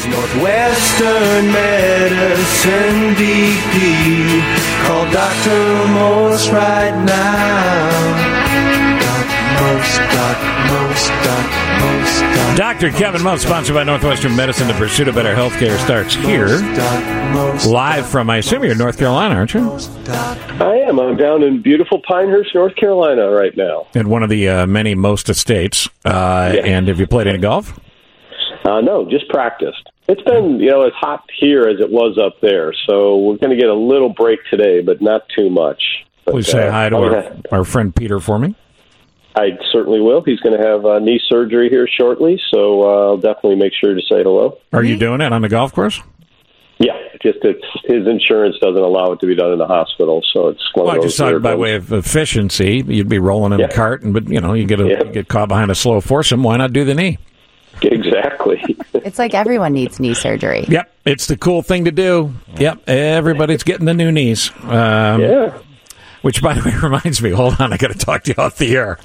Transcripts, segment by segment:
is Northwestern Medicine BP. Call Dr. Morse right now. Dr. Kevin Moe, sponsored by Northwestern Medicine. The pursuit of better healthcare starts here. Live from, I assume you're in North Carolina, aren't you? I am. I'm down in beautiful Pinehurst, North Carolina right now. At one of the many most estates. And have you played any golf? No, just practiced. It's been, as hot here as it was up there, so we're going to get a little break today, but not too much. Please say hi to our friend Peter for me. I certainly will. He's going to have knee surgery here shortly, so I'll definitely make sure to say hello. Are you doing it on the golf course? Yeah, just his insurance doesn't allow it to be done in the hospital, so it's one of those. I just thought by way of efficiency, you'd be rolling in a cart, but you get caught behind a slow foursome. Why not do the knee? Exactly. It's like everyone needs knee surgery. Yep, it's the cool thing to do. Yep, everybody's getting the new knees. Yeah. Which, by the way, reminds me, hold on, I got to talk to you off the air.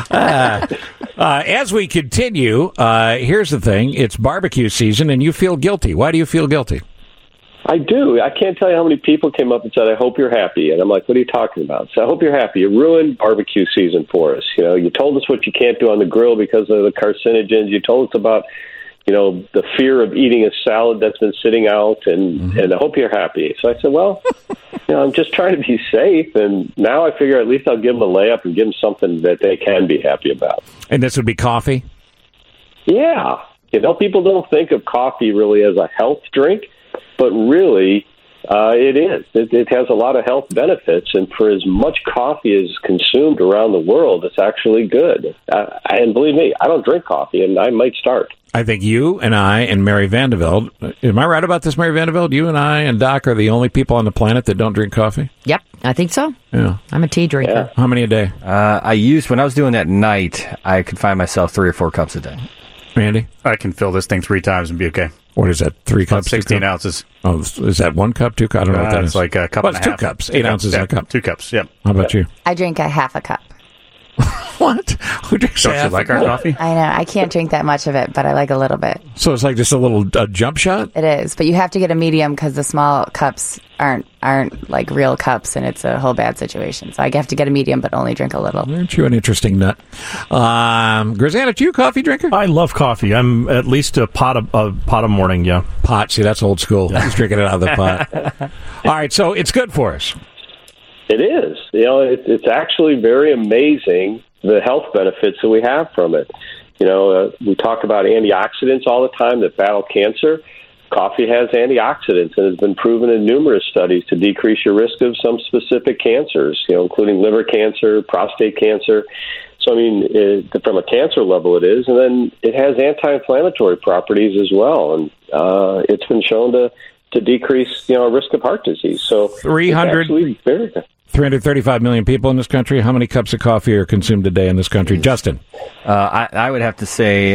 As we continue, here's the thing. It's barbecue season, and you feel guilty. Why do you feel guilty? I do. I can't tell you how many people came up and said, I hope you're happy. And I'm like, what are you talking about? So I hope you're happy. You ruined barbecue season for us. You told us what you can't do on the grill because of the carcinogens. You told us about, the fear of eating a salad that's been sitting out, and I hope you're happy. So I said, well, I'm just trying to be safe, and now I figure at least I'll give them a layup and give them something that they can be happy about. And this would be coffee? Yeah. People don't think of coffee really as a health drink, but really it is. It has a lot of health benefits, and for as much coffee as consumed around the world, it's actually good. And believe me, I don't drink coffee, and I might start. I think you and I and Mary Vandeveld, am I right about this, Mary Vandeveld? You and I and Doc are the only people on the planet that don't drink coffee? Yep, I think so. Yeah. I'm a tea drinker. Yeah. How many a day? When I was doing that at night, I could find myself 3 or 4 cups a day. Randy? I can fill this thing 3 times and be okay. What is that, 3 cups? 16 ounces. Oh, is that 1 cup, 2 cups? I don't know what that is. It's like a cup and a half. It's 2 cups, 8 ounces in a cup. 2 cups, yep. How about you? I drink a half a cup. What? Who drinks Don't you like our coffee? I know. I can't drink that much of it, but I like a little bit. So it's like just a little jump shot? It is, but you have to get a medium because the small cups aren't like real cups, and it's a whole bad situation. So I have to get a medium, but only drink a little. Aren't you an interesting nut? Grisana, you a coffee drinker? I love coffee. I'm at least a pot a morning, yeah. Pot, see, that's old school. He's drinking it out of the pot. All right, so it's good for us. It is. It's actually very amazing the health benefits that we have from it. We talk about antioxidants all the time that battle cancer. Coffee has antioxidants and has been proven in numerous studies to decrease your risk of some specific cancers, including liver cancer, prostate cancer. So, from a cancer level it is. And then it has anti-inflammatory properties as well. And it's been shown to decrease, risk of heart disease. So 300, it's actually very good. 335 million people in this country. How many cups of coffee are consumed a day in this country? Justin? I would have to say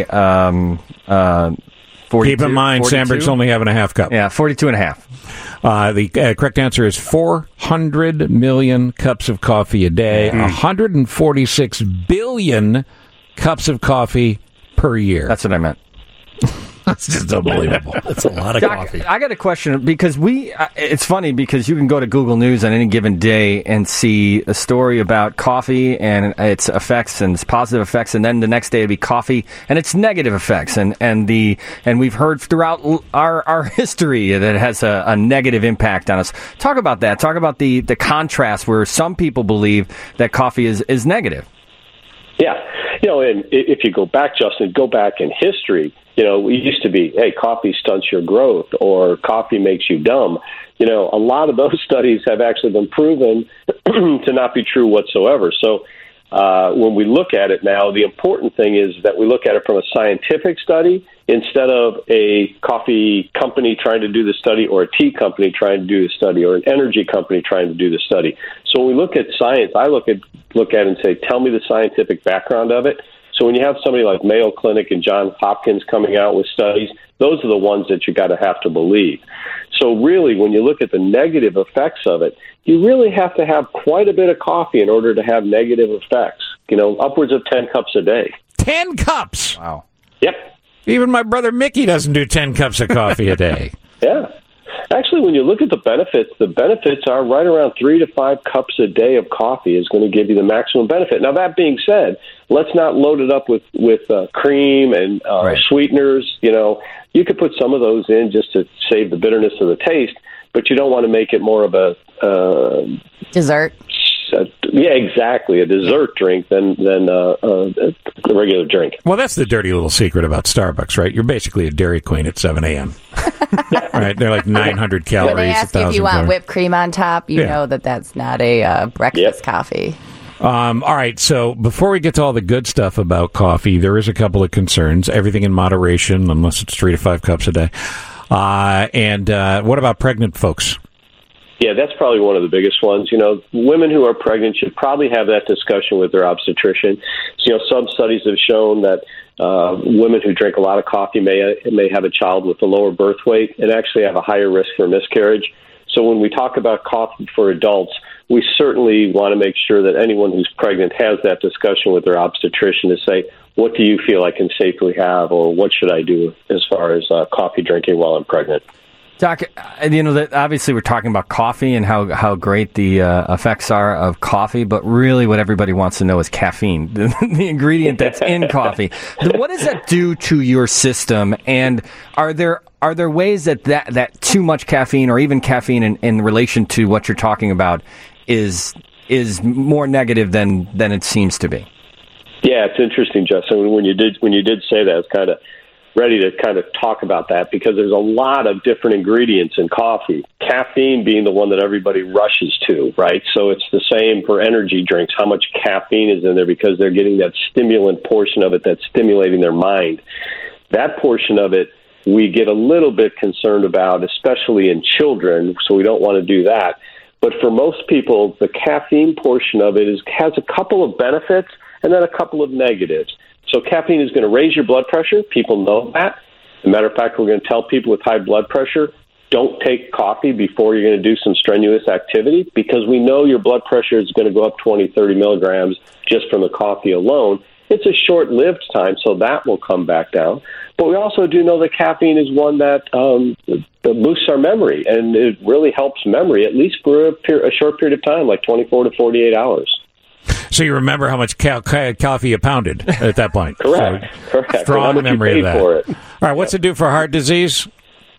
42. Keep in mind, 42? Sandberg's only having a half cup. Yeah, 42 and a half. The correct answer is 400 million cups of coffee a day, 146 billion cups of coffee per year. That's what I meant. That's just unbelievable. That's a lot of coffee. I got a question because it's funny because you can go to Google News on any given day and see a story about coffee and its effects and its positive effects, and then the next day it'd be coffee and its negative effects, and we've heard throughout our history that it has a negative impact on us. Talk about that. Talk about the contrast where some people believe that coffee is negative. Yeah. And if you go back, Justin, go back in history, it used to be, hey, coffee stunts your growth or coffee makes you dumb. A lot of those studies have actually been proven to not be true whatsoever. So when we look at it now, the important thing is that we look at it from a scientific study instead of a coffee company trying to do the study or a tea company trying to do the study or an energy company trying to do the study. So when we look at science, I look at it and say, tell me the scientific background of it. So when you have somebody like Mayo Clinic and Johns Hopkins coming out with studies, those are the ones that you got to have to believe. So really, when you look at the negative effects of it, you really have to have quite a bit of coffee in order to have negative effects, upwards of 10 cups a day. 10 cups? Wow. Yep. Even my brother Mickey doesn't do 10 cups of coffee a day. Yeah. Actually, when you look at the benefits are right around 3 to 5 cups a day of coffee is going to give you the maximum benefit. Now, that being said, let's not load it up with cream and sweeteners. You know, you could put some of those in just to save the bitterness of the taste, but you don't want to make it more of a dessert. Yeah, exactly. A dessert drink than a regular drink. Well, that's the dirty little secret about Starbucks, right? You're basically a Dairy Queen at 7 a.m. Right? They're like 900 calories. When they ask if you want whipped cream on top, you know that's not a breakfast coffee. All right, so before we get to all the good stuff about coffee, there is a couple of concerns. Everything in moderation, unless it's 3 to 5 cups a day. And what about pregnant folks? Yeah, that's probably one of the biggest ones. You know, women who are pregnant should probably have that discussion with their obstetrician. So, you know, some studies have shown that women who drink a lot of coffee may have a child with a lower birth weight and actually have a higher risk for miscarriage. So when we talk about coffee for adults, we certainly want to make sure that anyone who's pregnant has that discussion with their obstetrician to say, what do you feel I can safely have, or what should I do as far as coffee drinking while I'm pregnant? Doc, you know, that obviously we're talking about coffee and how great the effects are of coffee, but really what everybody wants to know is caffeine, the ingredient that's in coffee. What does that do to your system? And are there ways that too much caffeine, or even caffeine in relation to what you're talking about, is more negative than it seems to be? Yeah, it's interesting, Justin. When you did say that, it's kind of ready to kind of talk about that, because there's a lot of different ingredients in coffee, caffeine being the one that everybody rushes to, right? So it's the same for energy drinks, how much caffeine is in there, because they're getting that stimulant portion of it that's stimulating their mind. That portion of it we get a little bit concerned about, especially in children, so we don't want to do that. But for most people, the caffeine portion of it has a couple of benefits and then a couple of negatives. So caffeine is going to raise your blood pressure. People know that. As a matter of fact, we're going to tell people with high blood pressure, don't take coffee before you're going to do some strenuous activity, because we know your blood pressure is going to go up 20, 30 milligrams just from the coffee alone. It's a short-lived time, so that will come back down. But we also do know that caffeine is one that boosts our memory, and it really helps memory, at least for a short period of time, like 24 to 48 hours. So you remember how much coffee you pounded at that point. Correct. Strong memory of that. For it. All right, what's it do for heart disease?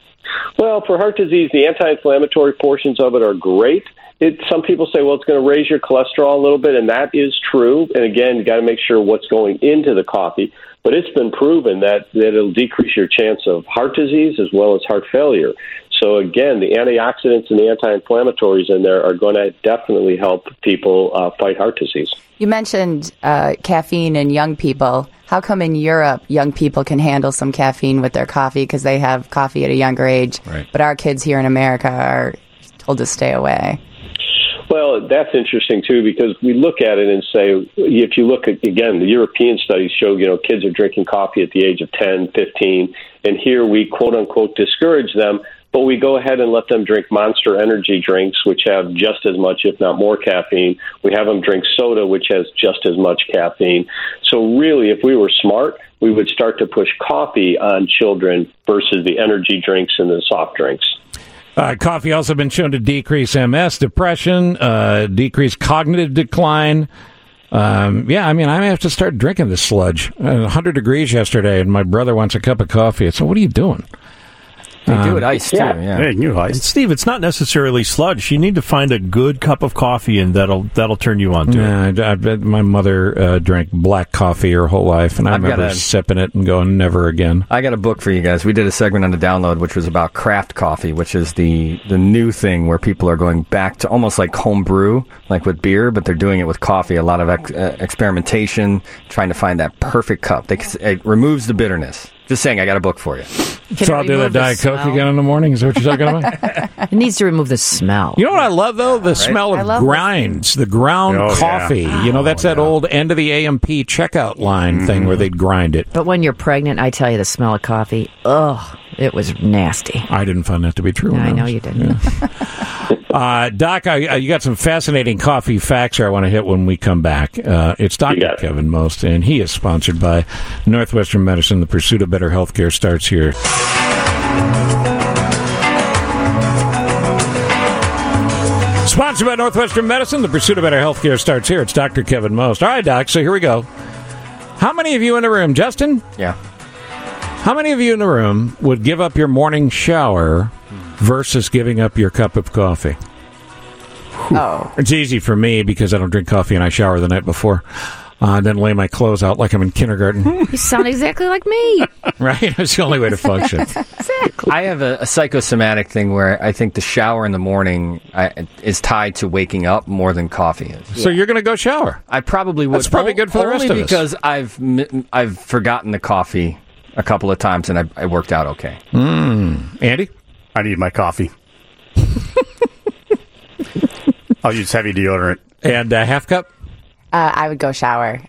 Well, for heart disease, the anti-inflammatory portions of it are great. Some people say, well, it's going to raise your cholesterol a little bit, and that is true. And again, you got to make sure what's going into the coffee. But it's been proven that it'll decrease your chance of heart disease as well as heart failure. So again, the antioxidants and the anti-inflammatories in there are going to definitely help people fight heart disease. You mentioned caffeine in young people. How come in Europe young people can handle some caffeine with their coffee because they have coffee at a younger age, right, but our kids here in America are told to stay away? Well, that's interesting, too, because we look at it and say, if you look at, again, the European studies show, kids are drinking coffee at the age of 10, 15, and here we, quote-unquote, discourage them, but we go ahead and let them drink Monster energy drinks, which have just as much, if not more, caffeine. We have them drink soda, which has just as much caffeine. So really, if we were smart, we would start to push coffee on children versus the energy drinks and the soft drinks. Coffee also been shown to decrease MS, depression, decrease cognitive decline. I may have to start drinking this sludge. 100 degrees yesterday, and my brother wants a cup of coffee. I said, what are you doing? They do it iced, too. Yeah. Hey, you iced. Steve, it's not necessarily sludge. You need to find a good cup of coffee, and that'll turn you on to it. I bet my mother drank black coffee her whole life, and I remember sipping it and going, never again. I got a book for you guys. We did a segment on the download, which was about craft coffee, which is the new thing where people are going back to almost like home brew, like with beer, but they're doing it with coffee. A lot of experimentation, trying to find that perfect cup. It removes the bitterness. Just saying, I got a book for you. So I'll do the Diet Coke again in the morning? Is that what you're talking about? It needs to remove the smell. You know what I love, though? The smell of grinds, the ground coffee. Yeah. That's that old end of the AMP checkout line thing where they'd grind it. But when you're pregnant, I tell you, the smell of coffee, it was nasty. I didn't find that to be true. I know you didn't. Yeah. Doc, you got some fascinating coffee facts here I want to hit when we come back. It's Dr. Kevin Most, and he is sponsored by Northwestern Medicine. The pursuit of better healthcare starts here. Sponsored by Northwestern Medicine. The pursuit of better healthcare starts here. It's Dr. Kevin Most. All right, Doc, so here we go. How many of you in the room, Justin? Yeah. How many of you in the room would give up your morning shower versus giving up your cup of coffee? Oh. It's easy for me because I don't drink coffee and I shower the night before. Then lay my clothes out like I'm in kindergarten. You sound exactly like me. Right? That's the only way to function. Exactly. I have a psychosomatic thing where I think the shower in the morning is tied to waking up more than coffee is. So you're going to go shower? I probably would. That's probably good for the rest of us. Only because I've forgotten the coffee a couple of times and I worked out okay. Andy? I need my coffee. I'll use heavy deodorant. And half cup? I would go shower.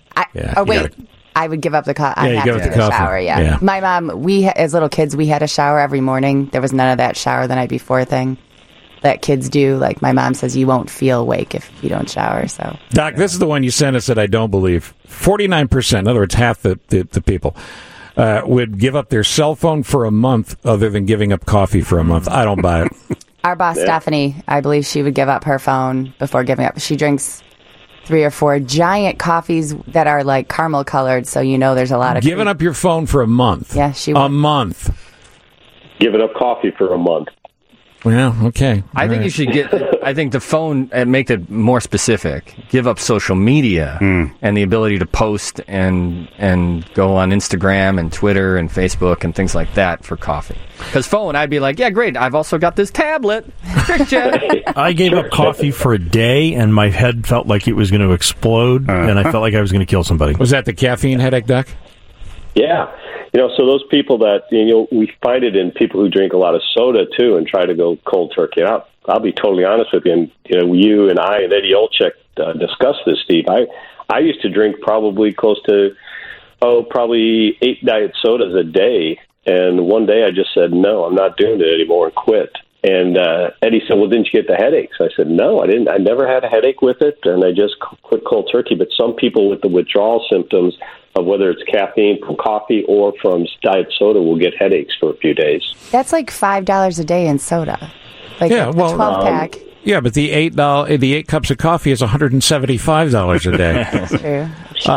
I would give up the coffee. I have to do the shower, yeah. My mom, as little kids, we had a shower every morning. There was none of that shower the night before thing that kids do. Like, my mom says, you won't feel awake if you don't shower. So, Doc, this is the one you sent us that I don't believe. 49%, in other words, half the people, would give up their cell phone for a month other than giving up coffee for a month. I don't buy it. Our boss, Stephanie, I believe she would give up her phone before giving up. She drinks 3 or 4 giant coffees that are like caramel colored, so you know there's a lot of giving up your phone for a month. Yeah, she would. A month. Giving up coffee for a month. Well, okay. I think you should I think the phone, make it more specific. Give up social media and the ability to post and go on Instagram and Twitter and Facebook and things like that for coffee. Because phone, I'd be like, yeah, great. I've also got this tablet. I gave up coffee for a day, and my head felt like it was going to explode, and I felt like I was going to kill somebody. Was that the caffeine headache, Doc? Yeah. So those people that, we find it in people who drink a lot of soda, too, and try to go cold turkey. I'll be totally honest with you. And, you and I and Eddie Olczyk discussed this, Steve. I used to drink probably close to, probably 8 diet sodas a day. And one day I just said, no, I'm not doing it anymore, and quit. And Eddie said, well, didn't you get the headaches? I said, no, I didn't. I never had a headache with it, and I just quit cold turkey. But some people with the withdrawal symptoms of whether it's caffeine from coffee or from diet soda will get headaches for a few days. That's like $5 a day in soda. Like a 12-pack. Yeah, but the $8 cups of coffee is $175 a day. That's true.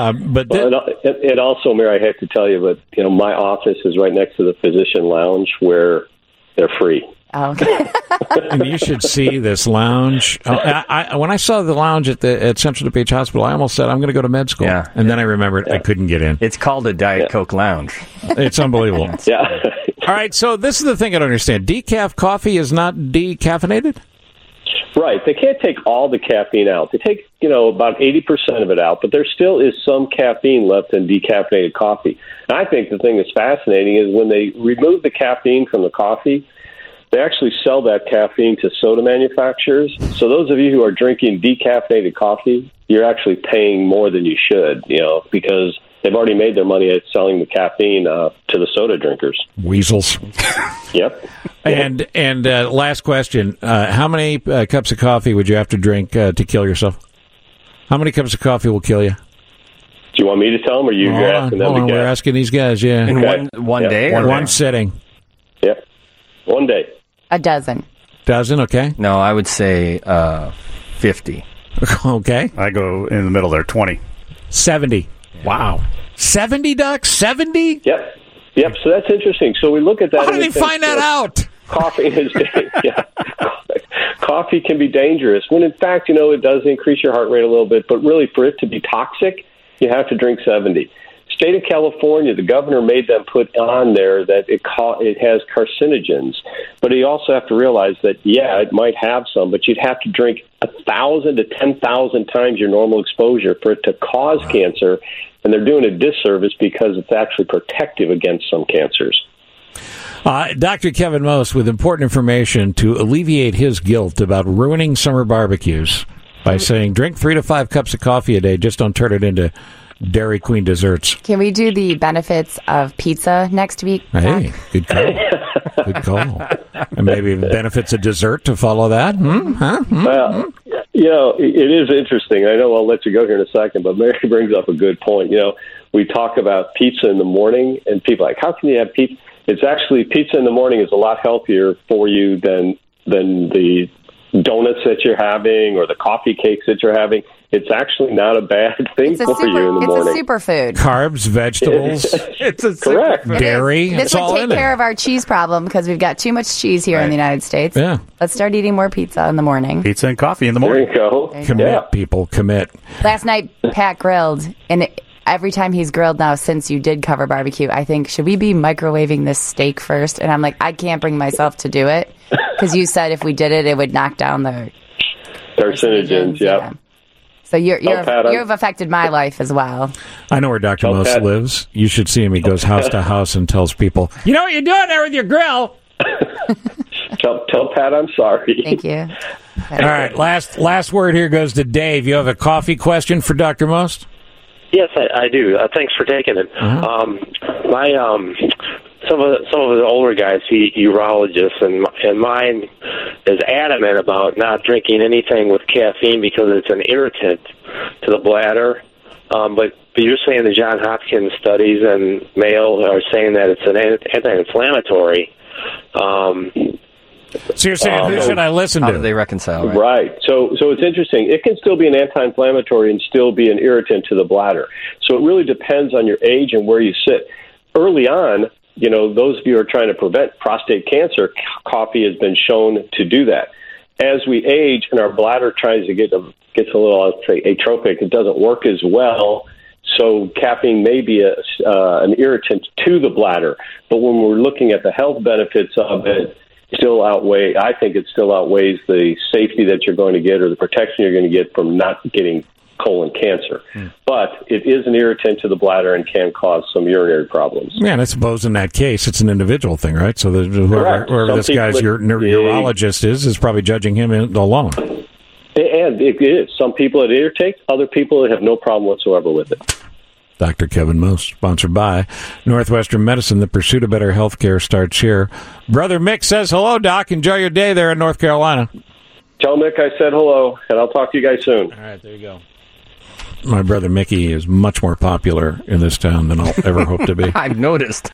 And also, Mary, I have to tell you, but my office is right next to the physician lounge where they're free. Oh, okay. And you should see this lounge. When I saw the lounge at Central DuPage Hospital, I almost said, I'm going to go to med school. Yeah. And then I remembered I couldn't get in. It's called a Diet Coke lounge. It's unbelievable. Yeah. All right, so this is the thing I don't understand. Decaf coffee is not decaffeinated? Right. They can't take all the caffeine out. They take, about 80% of it out, but there still is some caffeine left in decaffeinated coffee. And I think the thing that's fascinating is when they remove the caffeine from the coffee, they actually sell that caffeine to soda manufacturers. So those of you who are drinking decaffeinated coffee, you're actually paying more than you should, because they've already made their money at selling the caffeine to the soda drinkers. Weasels. Yep. And last question: how many cups of coffee would you have to drink to kill yourself? How many cups of coffee will kill you? Do you want me to tell them, or you're asking them to guess? We're asking these guys. Yeah, in one day, or one sitting. Yep, one day. A dozen. Okay. No, I would say 50. Okay. I go in the middle there, 20. 70. Wow. 70, Doc? 70? Yep. So that's interesting. So we look at that. How did they find that out? Coffee is, coffee can be dangerous when in fact, it does increase your heart rate a little bit, but really for it to be toxic, you have to drink 70. State of California, the governor made them put on there that it has carcinogens, but you also have to realize that, it might have some, but you'd have to drink 1,000 to 10,000 times your normal exposure for it to cause cancer, and they're doing a disservice because it's actually protective against some cancers. Dr. Kevin Most with important information to alleviate his guilt about ruining summer barbecues by saying, drink 3 to 5 cups of coffee a day, just don't turn it into Dairy Queen desserts. Can we do the benefits of pizza next week? Hey, good call. Good call. And maybe benefits of dessert to follow that. Well, it is interesting. I know I'll let you go here in a second, but Mary brings up a good point. We talk about pizza in the morning, and people are like, how can you have pizza? It's actually, pizza in the morning is a lot healthier for you than the donuts that you're having or the coffee cakes that you're having. It's actually not a bad thing for you in the morning. It's a superfood. Carbs, vegetables. It's a correct. Dairy. This would take care of our cheese problem because we've got too much cheese here in the United States. Yeah. Let's start eating more pizza in the morning. Pizza and coffee in the morning. There you go. Commit, people, commit. Last night, Pat grilled, and every time he's grilled now since you did cover barbecue, I think, should we be microwaving this steak first? And I'm like, I can't bring myself to do it because you said if we did it, it would knock down the carcinogens. Yeah. So you've affected my life as well. I know where Dr. Most lives. You should see him. He goes house to house and tells people, you know what you're doing there with your grill? Tell Pat I'm sorry. Thank you. All right, last word here goes to Dave. You have a coffee question for Dr. Most? Yes, I do. Thanks for taking it. Some of the older guys, urologists, and mine is adamant about not drinking anything with caffeine because it's an irritant to the bladder. But you're saying the Johns Hopkins studies and Mayo are saying that it's an anti-inflammatory. So you're saying, who should I listen to? How do they reconcile? Right. So it's interesting. It can still be an anti-inflammatory and still be an irritant to the bladder. So it really depends on your age and where you sit. Early on, those of you who are trying to prevent prostate cancer, coffee has been shown to do that. As we age and our bladder tries to gets a little, let's say, atrophic, it doesn't work as well. So caffeine may be an irritant to the bladder. But when we're looking at the health benefits of it, I think it still outweighs the safety that you're going to get or the protection you're going to get from not getting colon cancer. But it is an irritant to the bladder and can cause some urinary problems. Yeah, and I suppose in that case, it's an individual thing, right? So whoever this guy's urologist is probably judging him alone. And it is. Some people it irritates, other people have no problem whatsoever with it. Dr. Kevin Most, sponsored by Northwestern Medicine. The pursuit of better health care starts here. Brother Mick says hello, Doc. Enjoy your day there in North Carolina. Tell Mick I said hello, and I'll talk to you guys soon. All right, there you go. My brother Mickey is much more popular in this town than I'll ever hope to be. I've noticed.